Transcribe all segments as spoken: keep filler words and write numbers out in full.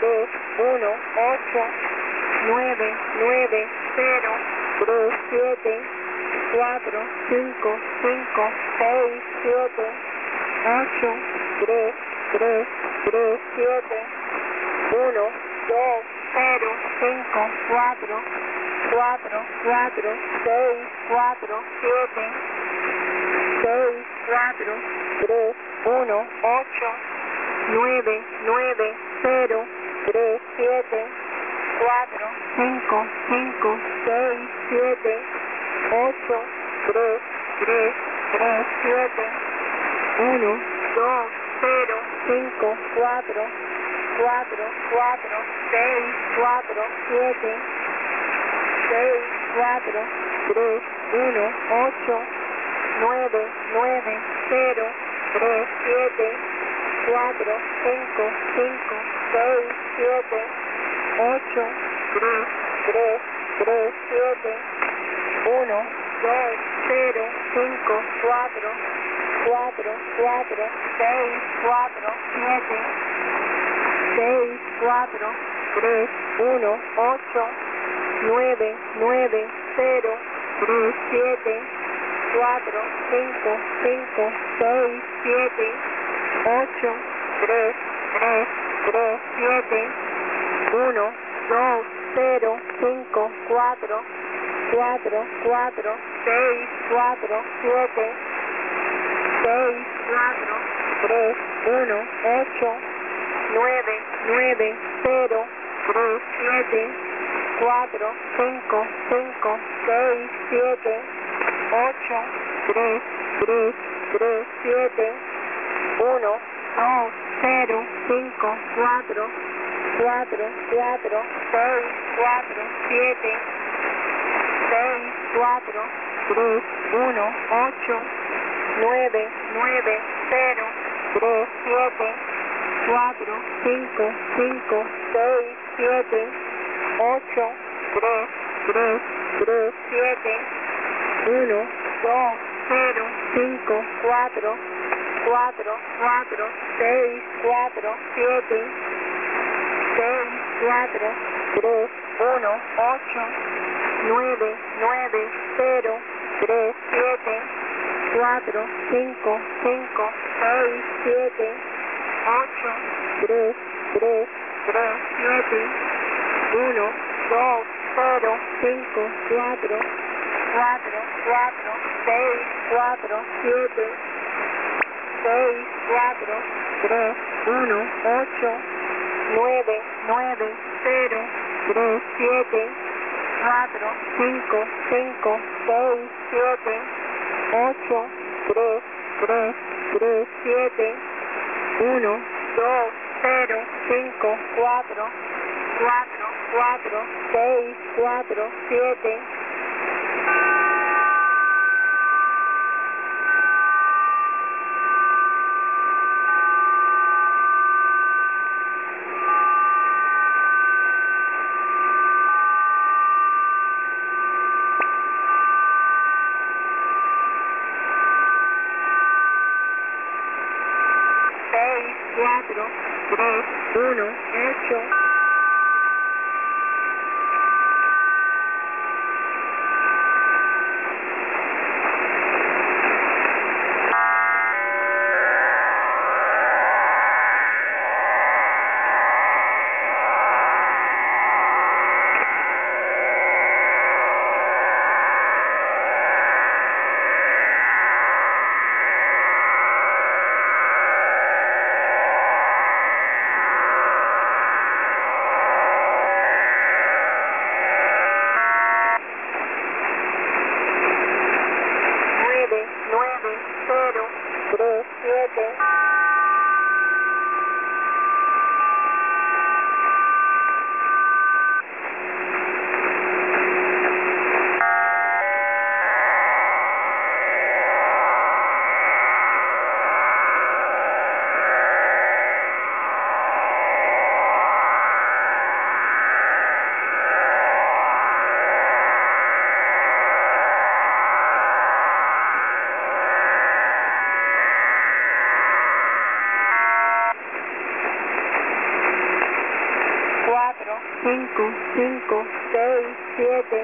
tres, uno, ocho, nueve, nueve, cero, tres, siete, cuatro, cinco, cinco, seis, siete, ocho, tres, tres, tres, siete, uno, dos, cero, cinco, cuatro, cuatro, cuatro, seis, cuatro, siete, seis, cuatro, tres, uno, ocho, nueve, nueve, cero, tres, siete, cuatro, cinco, cinco, seis, siete, ocho, tres, tres, tres, siete, uno, dos, cero, cinco, cuatro, cuatro, cuatro, seis, cuatro, siete, seis, cuatro, tres, uno, ocho, nueve, nueve, cero, tres, siete, cuatro, cinco, cinco, seis, siete, ocho, tres, tres, tres, siete, uno, dos, cero, cinco, cuatro, cuatro, cuatro, seis, cuatro, siete, seis, cuatro, tres, uno, ocho, nueve, nueve, cero, tres, siete, cuatro, cinco, cinco, seis, siete, ocho, tres, tres, tres, siete, uno, dos, cero, cinco, cuatro, cuatro, cuatro, seis, cuatro, siete, seis, cuatro, tres, uno, ocho, nueve, nueve, cero, tres, siete, cuatro, cinco, cinco, seis, siete, ocho, tres, tres, tres, siete, uno, dos, cero, cinco, cuatro, cuatro, cuatro, seis, cuatro, siete, seis, cuatro, tres, uno, ocho, nueve, nueve, cero, tres, siete, cuatro, cinco, cinco, seis, siete, ocho, tres, tres, tres, siete, uno, dos, cero, cinco, cuatro, cuatro, cuatro, seis, cuatro, siete, seis, cuatro, tres, uno, ocho, nueve, nueve, cero, tres, siete, cuatro, cinco, cinco, seis, siete, ocho, tres, tres, tres, siete, uno, dos, cero, cinco, cuatro, cuatro, cuatro, seis, cuatro, siete, seis, cuatro, tres, uno, ocho, nueve, nueve, cero, tres, siete, cuatro, cinco, cinco, seis, siete, ocho, tres, tres, tres, siete, uno, dos, cero, cinco, cuatro, cuatro, cuatro, seis, cuatro, siete. cuatro, tres, uno, ocho. cinco, cinco, seis, siete.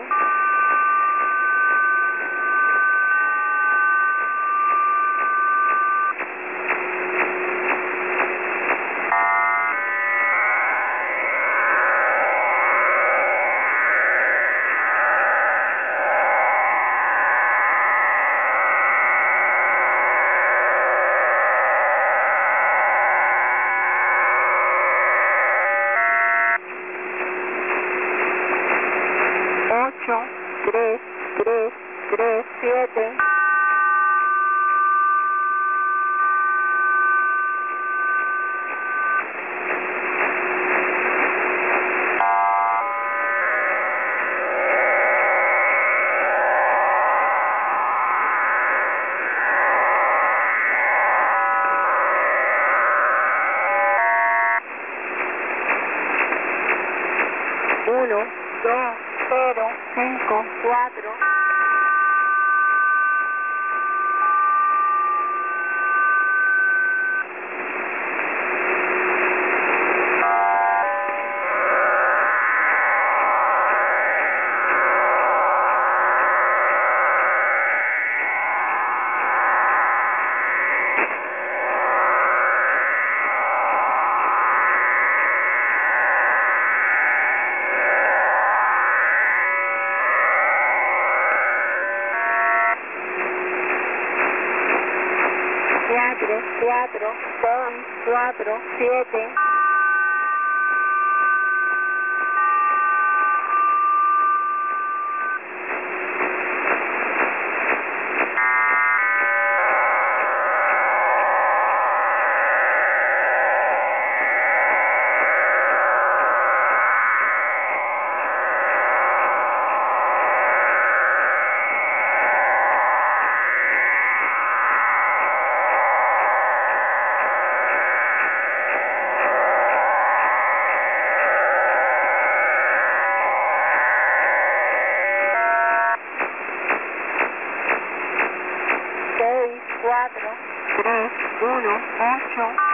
Ocho, tres, tres, tres, siete. Uno, dos, cero, cinco, cuatro. Cuatro, cuatro, seis, cuatro, siete. Seis, cuatro, tres, uno, ocho.